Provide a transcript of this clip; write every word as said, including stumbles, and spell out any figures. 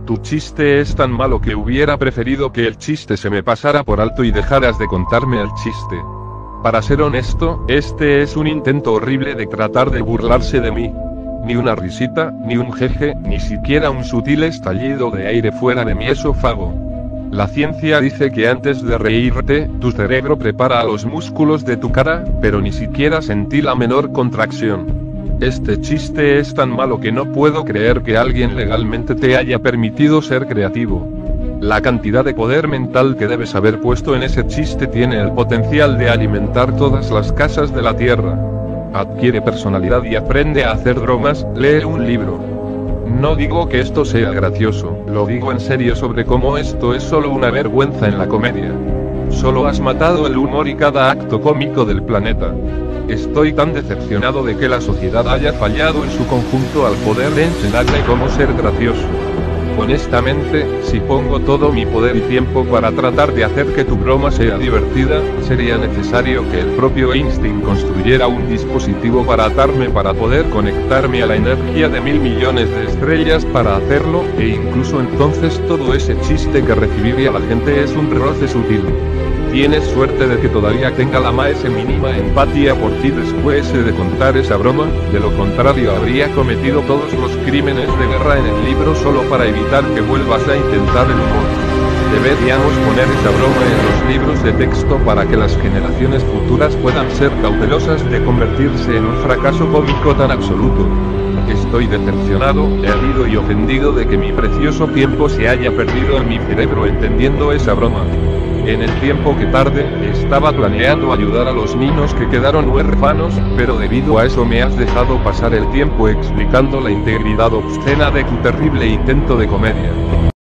Tu chiste es tan malo que hubiera preferido que el chiste se me pasara por alto y dejaras de contarme el chiste. Para ser honesto, este es un intento horrible de tratar de burlarse de mí. Ni una risita, ni un jeje, ni siquiera un sutil estallido de aire fuera de mi esófago. La ciencia dice que antes de reírte, tu cerebro prepara a los músculos de tu cara, pero ni siquiera sentí la menor contracción. Este chiste es tan malo que no puedo creer que alguien legalmente te haya permitido ser creativo. La cantidad de poder mental que debes haber puesto en ese chiste tiene el potencial de alimentar todas las casas de la Tierra. Adquiere personalidad y aprende a hacer bromas, lee un libro. No digo que esto sea gracioso, lo digo en serio sobre cómo esto es solo una vergüenza en la comedia. Solo has matado el humor y cada acto cómico del planeta. Estoy tan decepcionado de que la sociedad haya fallado en su conjunto al poder de enseñarle cómo ser gracioso. Honestamente, si pongo todo mi poder y tiempo para tratar de hacer que tu broma sea divertida, sería necesario que el propio Einstein construyera un dispositivo para atarme para poder conectarme a la energía de mil millones de estrellas para hacerlo, e incluso entonces todo ese chiste que recibiría la gente es un roce sutil. Tienes suerte de que todavía tenga la más mínima empatía por ti después de contar esa broma, de lo contrario habría cometido todos los crímenes de guerra en el libro solo para evitar que vuelvas a intentar el humor. Deberíamos poner esa broma en los libros de texto para que las generaciones futuras puedan ser cautelosas de convertirse en un fracaso cómico tan absoluto. Estoy decepcionado, herido y ofendido de que mi precioso tiempo se haya perdido en mi cerebro entendiendo esa broma. En el tiempo que tarde, estaba planeando ayudar a los niños que quedaron huérfanos, pero debido a eso me has dejado pasar el tiempo explicando la integridad obscena de tu terrible intento de comedia.